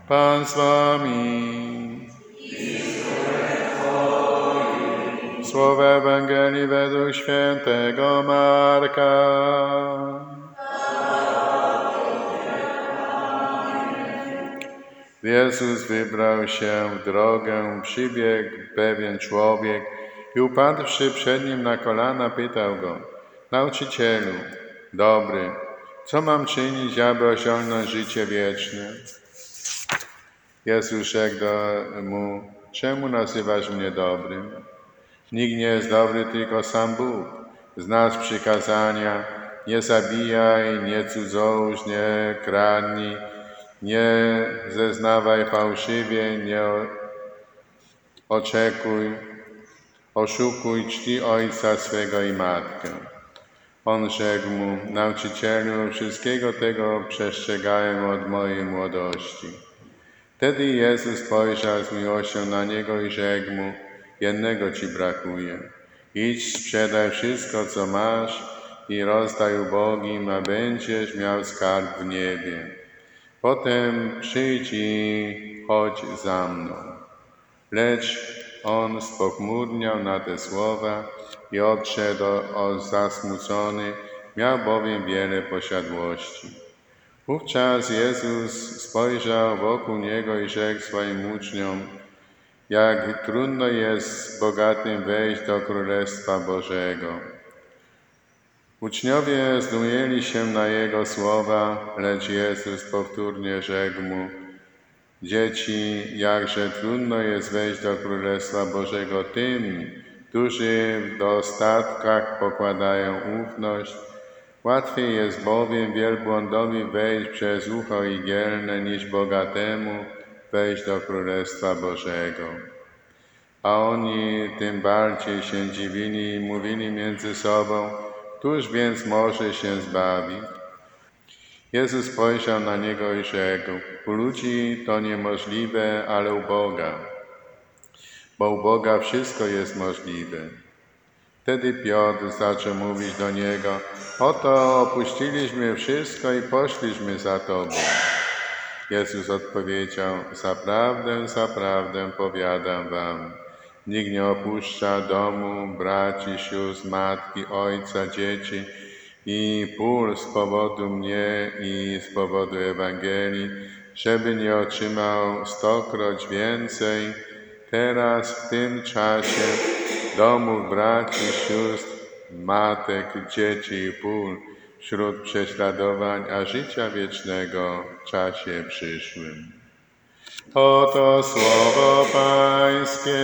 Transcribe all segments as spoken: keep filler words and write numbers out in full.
Pan z wami. Słowo Ewangelii według świętego Marka. Jezus wybrał się w drogę, przybiegł pewien człowiek i upadłszy przed nim na kolana, pytał go: Nauczycielu, dobry, co mam czynić, aby osiągnąć życie wieczne? Jezus rzekł do mu: czemu nazywasz mnie dobrym? Nikt nie jest dobry, tylko sam Bóg. Znasz przykazania: nie zabijaj, nie cudzołóż, nie kradnij, nie zeznawaj fałszywie, nie oczekuj, oszukuj, czci ojca swego i matkę. On rzekł mu: Nauczycielu, wszystkiego tego przestrzegałem od mojej młodości. Wtedy Jezus spojrzał z miłością na niego i rzekł mu: jednego ci brakuje. Idź, sprzedaj wszystko, co masz i rozdaj ubogim, a będziesz miał skarb w niebie. Potem przyjdź i chodź za mną. Lecz on spochmurniał na te słowa i odszedł o zasmucony, miał bowiem wiele posiadłości. Wówczas Jezus spojrzał wokół niego i rzekł swoim uczniom: jak trudno jest bogatym wejść do Królestwa Bożego. Uczniowie zdumieli się na jego słowa, lecz Jezus powtórnie rzekł mu: dzieci, jakże trudno jest wejść do Królestwa Bożego tym, którzy w dostatkach pokładają ufność. Łatwiej jest bowiem wielbłądowi wejść przez ucho igielne, niż bogatemu wejść do Królestwa Bożego. A oni tym bardziej się dziwili i mówili między sobą: któż więc może się zbawić? Jezus spojrzał na niego i rzekł: u ludzi to niemożliwe, ale u Boga, bo u Boga wszystko jest możliwe. Wtedy Piotr zaczął mówić do niego: oto opuściliśmy wszystko i poszliśmy za Tobą. Jezus odpowiedział: zaprawdę, zaprawdę powiadam wam, nikt nie opuszcza domu, braci, sióstr, matki, ojca, dzieci i pól z powodu mnie i z powodu Ewangelii, żeby nie otrzymał stokroć więcej teraz w tym czasie domów, braci, sióstr, matek, dzieci i pól wśród prześladowań, a życia wiecznego w czasie przyszłym. Oto słowo Pańskie.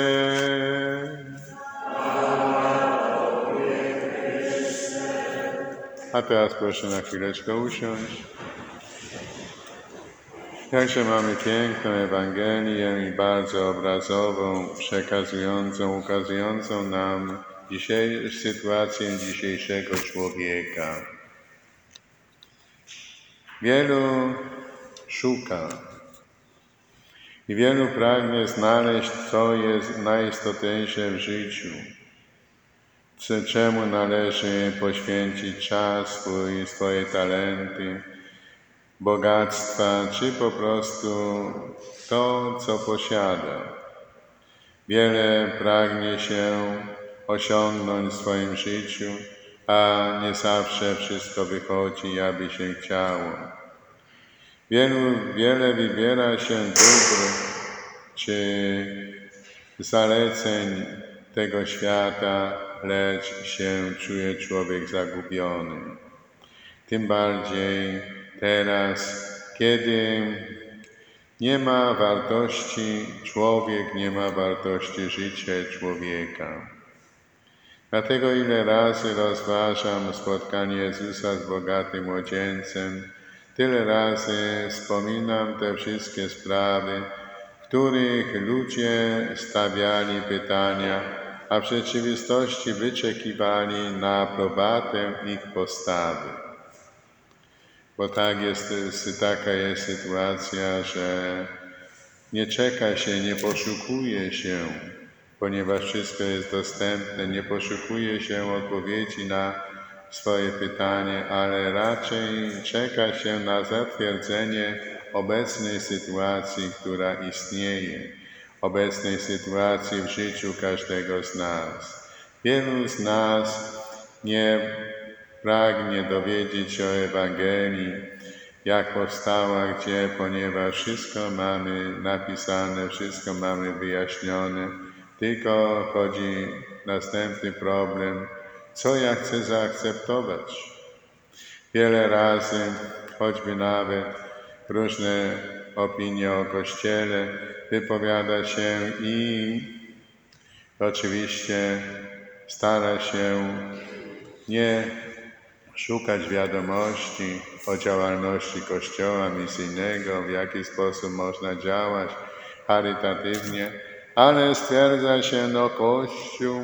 A teraz proszę na chwileczkę usiąść. Jakże mamy piękną Ewangelię i bardzo obrazową, przekazującą, ukazującą nam dzisiaj, sytuację dzisiejszego człowieka. Wielu szuka i wielu pragnie znaleźć, co jest najistotniejsze w życiu, czemu należy poświęcić czas swój, swoje talenty, bogactwa, czy po prostu to, co posiada. Wiele pragnie się osiągnąć w swoim życiu, a nie zawsze wszystko wychodzi, jakby się chciało. Wielu, wiele wybiera się dóbr czy zaleceń tego świata, lecz się czuje człowiek zagubiony. Tym bardziej teraz, kiedy nie ma wartości człowiek, nie ma wartości życia człowieka. Dlatego ile razy rozważam spotkanie Jezusa z bogatym młodzieńcem, tyle razy wspominam te wszystkie sprawy, w których ludzie stawiali pytania, a w rzeczywistości wyczekiwali na aprobatę ich postawy. Bo tak jest, taka jest sytuacja, że nie czeka się, nie poszukuje się, ponieważ wszystko jest dostępne, nie poszukuje się odpowiedzi na swoje pytanie, ale raczej czeka się na zatwierdzenie obecnej sytuacji, która istnieje, obecnej sytuacji w życiu każdego z nas. Wielu z nas nie pragnie dowiedzieć się o Ewangelii, jak powstała, gdzie, ponieważ wszystko mamy napisane, wszystko mamy wyjaśnione, tylko chodzi następny problem, co ja chcę zaakceptować. Wiele razy, choćby nawet różne opinie o Kościele, wypowiada się i oczywiście stara się nie szukać wiadomości o działalności Kościoła misyjnego, w jaki sposób można działać charytatywnie, ale stwierdza się, no Kościół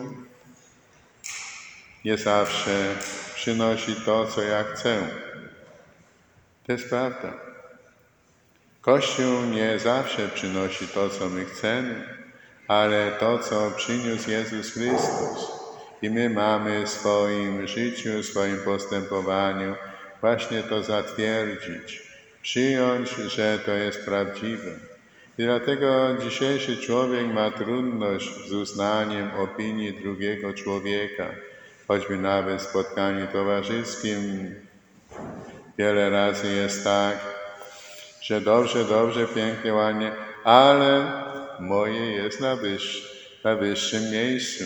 nie zawsze przynosi to, co ja chcę. To jest prawda. Kościół nie zawsze przynosi to, co my chcemy, ale to, co przyniósł Jezus Chrystus. I my mamy w swoim życiu, w swoim postępowaniu właśnie to zatwierdzić, przyjąć, że to jest prawdziwe. I dlatego dzisiejszy człowiek ma trudność z uznaniem opinii drugiego człowieka, choćby nawet w spotkaniu towarzyskim. Wiele razy jest tak, że dobrze, dobrze, pięknie, ładnie, ale moje jest na, wyższy, na wyższym miejscu.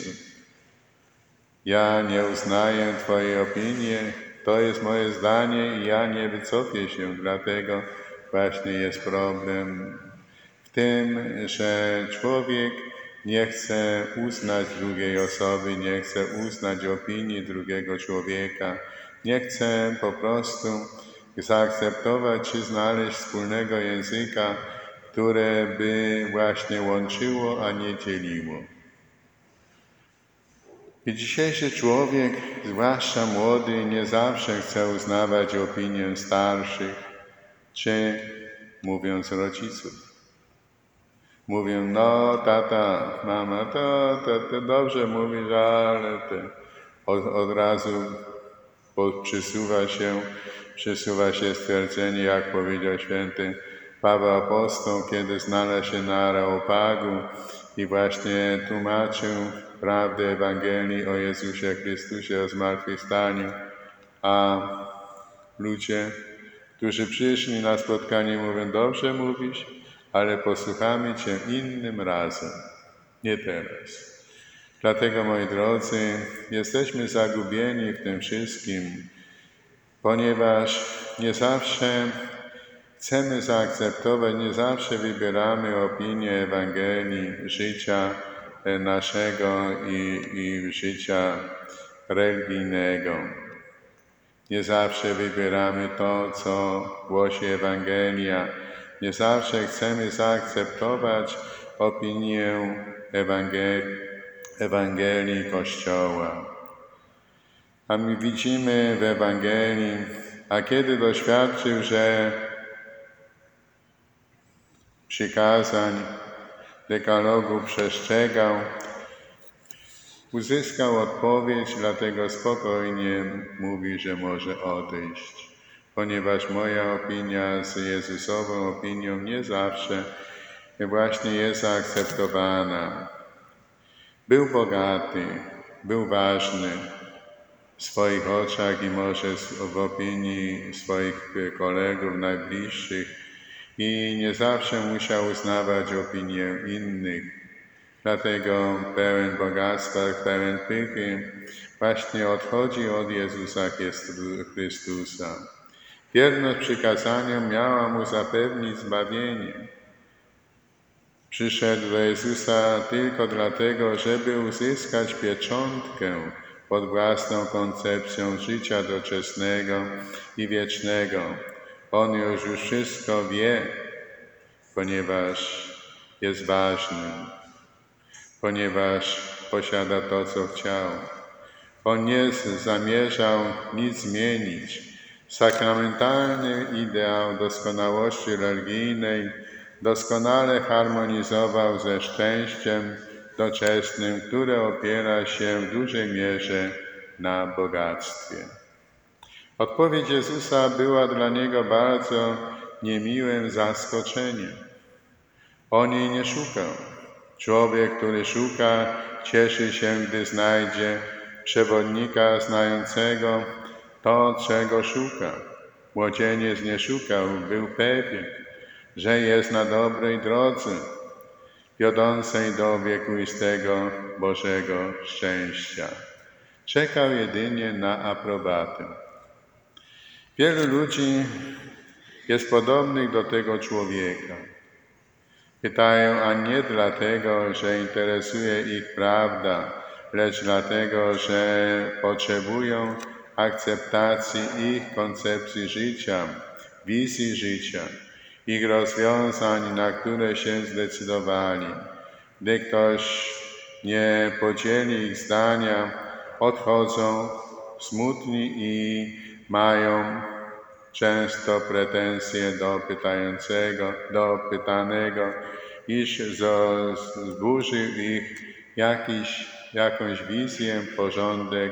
Ja nie uznaję Twojej opinii, to jest moje zdanie i ja nie wycofię się, dlatego właśnie jest problem w tym, że człowiek nie chce uznać drugiej osoby, nie chce uznać opinii drugiego człowieka, nie chce po prostu zaakceptować czy znaleźć wspólnego języka, które by właśnie łączyło, a nie dzieliło. I dzisiejszy człowiek, zwłaszcza młody, nie zawsze chce uznawać opinię starszych, czy mówiąc rodziców. Mówią, no tata, mama, to, to, to dobrze mówisz, ale to od, od razu przysuwa się, przysuwa się stwierdzenie, jak powiedział święty Paweł Apostoł, kiedy znalazł się na Areopagu i właśnie tłumaczył prawdę Ewangelii o Jezusie Chrystusie, o zmartwychwstaniu, a ludzie, którzy przyszli na spotkanie, mówią, dobrze mówisz, ale posłuchamy Cię innym razem, nie teraz. Dlatego, moi drodzy, jesteśmy zagubieni w tym wszystkim, ponieważ nie zawsze chcemy zaakceptować, nie zawsze wybieramy opinię Ewangelii, życia naszego i, i życia religijnego. Nie zawsze wybieramy to, co głosi Ewangelia. Nie zawsze chcemy zaakceptować opinię Ewangelii, Ewangelii Kościoła. A my widzimy w Ewangelii, a kiedy doświadczył, że przykazań dekalogu przestrzegał, uzyskał odpowiedź, dlatego spokojnie mówi, że może odejść, ponieważ moja opinia z Jezusową opinią nie zawsze właśnie jest zaakceptowana. Był bogaty, był ważny w swoich oczach i może w opinii swoich kolegów najbliższych i nie zawsze musiał uznawać opinię innych. Dlatego pełen bogactwa, pełen pychy właśnie odchodzi od Jezusa Chrystusa. Wierność przykazaniom miała mu zapewnić zbawienie. Przyszedł do Jezusa tylko dlatego, żeby uzyskać pieczątkę pod własną koncepcją życia doczesnego i wiecznego. On już już wszystko wie, ponieważ jest ważny, ponieważ posiada to, co chciał. On nie zamierzał nic zmienić. Sakramentalny ideał doskonałości religijnej doskonale harmonizował ze szczęściem doczesnym, które opiera się w dużej mierze na bogactwie. Odpowiedź Jezusa była dla niego bardzo niemiłym zaskoczeniem. On jej nie szukał. Człowiek, który szuka, cieszy się, gdy znajdzie przewodnika znającego to, czego szuka. Młodzieniec nie szukał, był pewien, że jest na dobrej drodze, wiodącej do wiekuistego Bożego szczęścia. Czekał jedynie na aprobatę. Wielu ludzi jest podobnych do tego człowieka. Pytają, a nie dlatego, że interesuje ich prawda, lecz dlatego, że potrzebują akceptacji ich koncepcji życia, wizji życia, ich rozwiązań, na które się zdecydowali. Gdy ktoś nie podzieli ich zdania, odchodzą smutni i mają często pretensje do pytającego, do pytanego, iż zburzył ich jakiś, jakąś wizję, porządek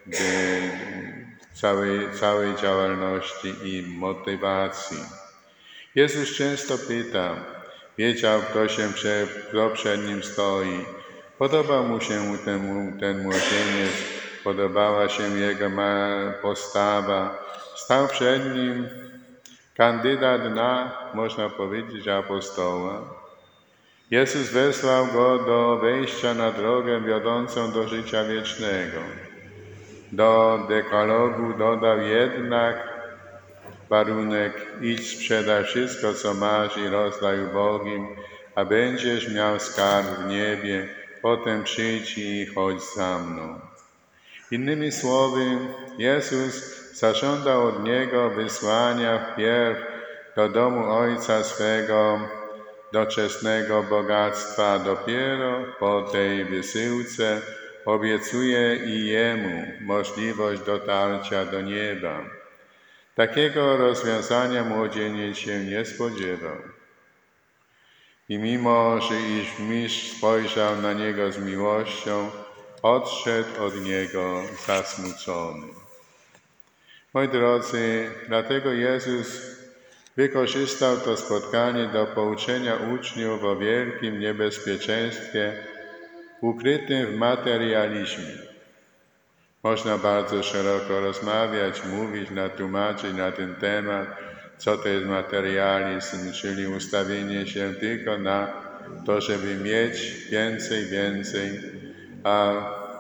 całej, całej działalności i motywacji. Jezus często pyta, wiedział, kto, się prze, kto przed nim stoi. Podobał mu się ten, ten młodzieniec, podobała się jego postawa. Stał przed nim kandydat na, można powiedzieć, apostoła. Jezus wezwał go do wejścia na drogę wiodącą do życia wiecznego. Do dekalogu dodał jednak warunek: idź, sprzedaj wszystko, co masz i rozdaj ubogim, a będziesz miał skarb w niebie, potem przyjdź i chodź za mną. Innymi słowy, Jezus zażądał od niego wysłania wpierw do domu Ojca swego doczesnego bogactwa, a dopiero po tej wysyłce obiecuje i jemu możliwość dotarcia do nieba. Takiego rozwiązania młodzieniec się nie spodziewał. I mimo, że iż mistrz spojrzał na niego z miłością, odszedł od niego zasmucony. Moi drodzy, dlatego Jezus wykorzystał to spotkanie do pouczenia uczniów o wielkim niebezpieczeństwie ukrytym w materializmie. Można bardzo szeroko rozmawiać, mówić, tłumaczyć na ten temat, co to jest materializm, czyli ustawienie się tylko na to, żeby mieć więcej, więcej, a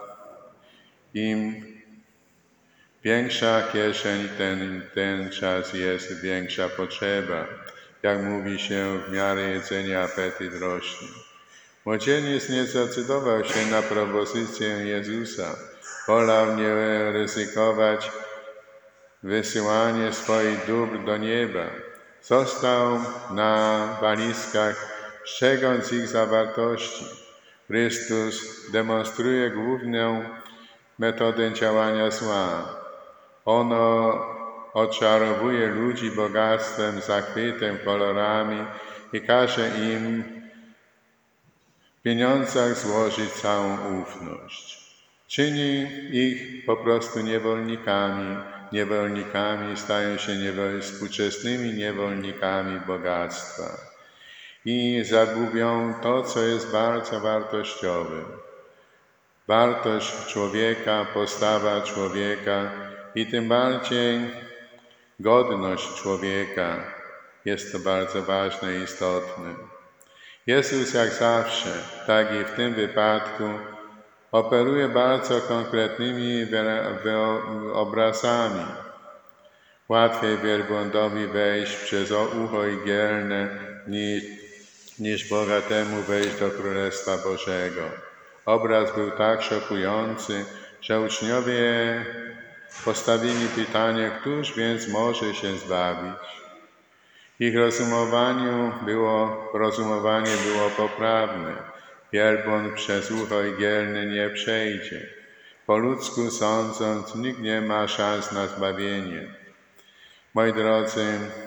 im większa kieszeń, ten, ten czas jest większa potrzeba. Jak mówi się, w miarę jedzenia apetyt rośnie. Młodzieniec nie zdecydował się na propozycję Jezusa. Wolał nie ryzykować wysyłanie swoich dóbr do nieba. Został na walizkach, strzegąc ich zawartości. Chrystus demonstruje główną metodę działania zła. Ono oczarowuje ludzi bogactwem, zachwytem, kolorami i każe im w pieniądzach złożyć całą ufność. Czyni ich po prostu niewolnikami. Niewolnikami stają się niewol... współczesnymi niewolnikami bogactwa. I zagubią to, co jest bardzo wartościowe. Wartość człowieka, postawa człowieka i tym bardziej godność człowieka. Jest to bardzo ważne i istotne. Jezus jak zawsze, tak i w tym wypadku, operuje bardzo konkretnymi obrazami. Łatwiej wielbłądowi wejść przez ucho igielne niż, niż bogatemu wejść do Królestwa Bożego. Obraz był tak szokujący, że uczniowie postawili pytanie, któż więc może się zbawić. Ich rozumowaniu było, rozumowanie było poprawne. Wielbłąd przez ucho igielne nie przejdzie. Po ludzku sądząc, nikt nie ma szans na zbawienie. Moi drodzy,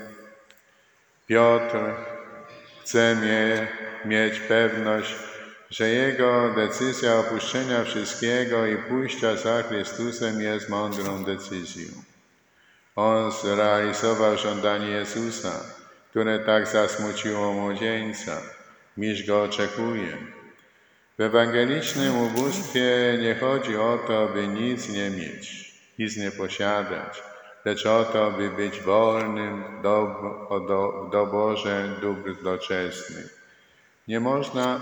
Piotr chce mie, mieć pewność, że jego decyzja opuszczenia wszystkiego i pójścia za Chrystusem jest mądrą decyzją. On zrealizował żądanie Jezusa. które tak zasmuciło młodzieńca. Miś go oczekuje. W ewangelicznym ubóstwie nie chodzi o to, by nic nie mieć, nic nie posiadać, lecz o to, by być wolnym do, do, do Boże dóbr doczesnych. Nie można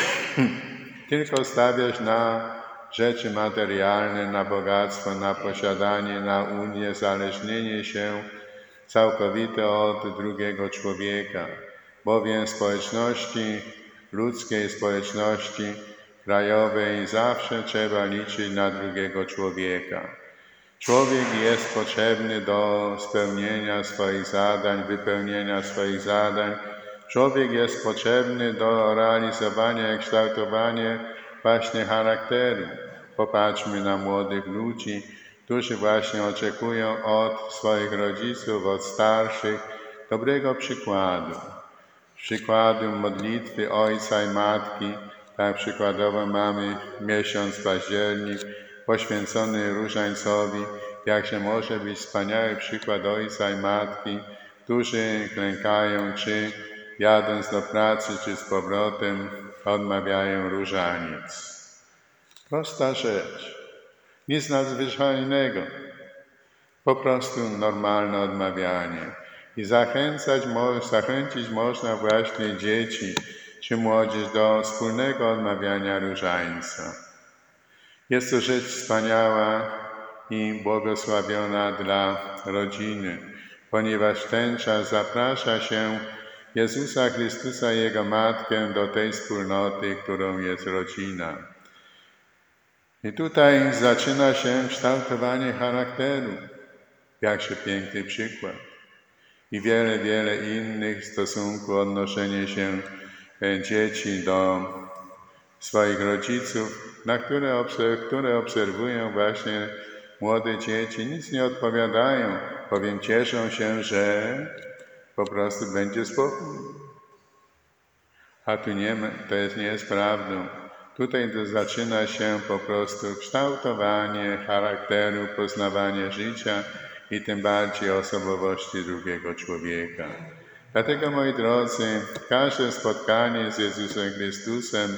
tylko stawiać na rzeczy materialne, na bogactwo, na posiadanie, na uniezależnienie się całkowite od drugiego człowieka, bowiem społeczności ludzkiej, społeczności krajowej zawsze trzeba liczyć na drugiego człowieka. Człowiek jest potrzebny do spełnienia swoich zadań, wypełnienia swoich zadań. Człowiek jest potrzebny do realizowania i kształtowania właśnie charakteru. Popatrzmy na młodych ludzi, którzy właśnie oczekują od swoich rodziców, od starszych, dobrego przykładu. Przykładu modlitwy ojca i matki. Tak przykładowo mamy miesiąc październik poświęcony różańcowi. Jakże może być wspaniały przykład ojca i matki, którzy klękają, czy jadąc do pracy, czy z powrotem odmawiają różaniec. Prosta rzecz, nic nadzwyczajnego, po prostu normalne odmawianie. I zachęcać, zachęcić można właśnie dzieci czy młodzież do wspólnego odmawiania różańca. Jest to rzecz wspaniała i błogosławiona dla rodziny, ponieważ w ten czas zaprasza się Jezusa Chrystusa i Jego Matkę do tej wspólnoty, którą jest rodzina. I tutaj zaczyna się kształtowanie charakteru. Jakże piękny przykład. I wiele, wiele innych w stosunku odnoszenie się dzieci do swoich rodziców, na które, obserw które obserwują właśnie młode dzieci, nic nie odpowiadają, bowiem cieszą się, że po prostu będzie spokój. A tu nie ma, to jest, nie jest prawdą. Tutaj to zaczyna się po prostu kształtowanie charakteru, poznawanie życia i tym bardziej osobowości drugiego człowieka. Dlatego, moi drodzy, każde spotkanie z Jezusem Chrystusem,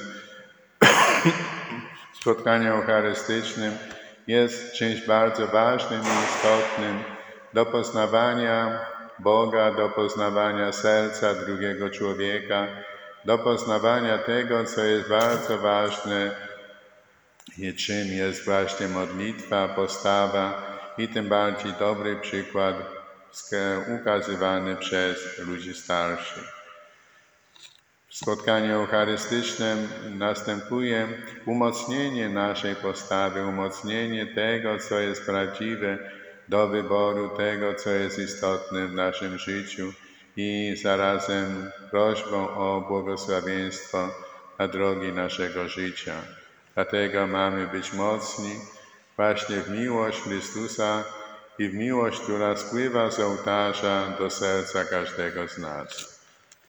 spotkanie eucharystycznym jest czymś bardzo ważnym i istotnym do poznawania Boga, do poznawania serca drugiego człowieka, do poznawania tego, co jest bardzo ważne i czym jest właśnie modlitwa, postawa i tym bardziej dobry przykład ukazywany przez ludzi starszych. W spotkaniu eucharystycznym następuje umocnienie naszej postawy, umocnienie tego, co jest prawdziwe, do wyboru tego, co jest istotne w naszym życiu i zarazem prośbą o błogosławieństwo na drogi naszego życia. Dlatego mamy być mocni właśnie w miłość Chrystusa i w miłość, która spływa z ołtarza do serca każdego z nas.